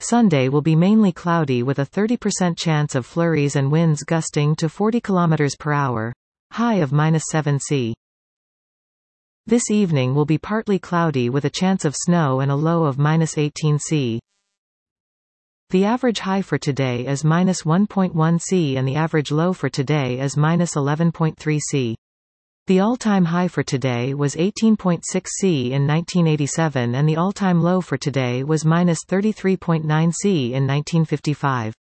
Sunday will be mainly cloudy with a 30% chance of flurries and winds gusting to 40 km per hour. High of -7 C. This evening will be partly cloudy with a chance of snow and a low of -18 C. The average high for today is -1.1 C and the average low for today is -11.3 C. The all-time high for today was 18.6 C in 1987 and the all-time low for today was -33.9 C in 1955.